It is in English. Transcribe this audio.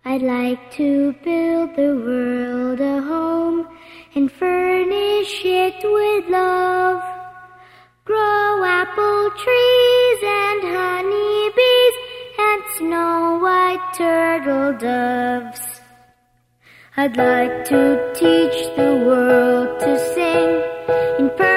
I'd like to build the world a home and furnish it with love. Grow apple trees and honey bees and snow white turtle doves. I'd like to teach the world to sing in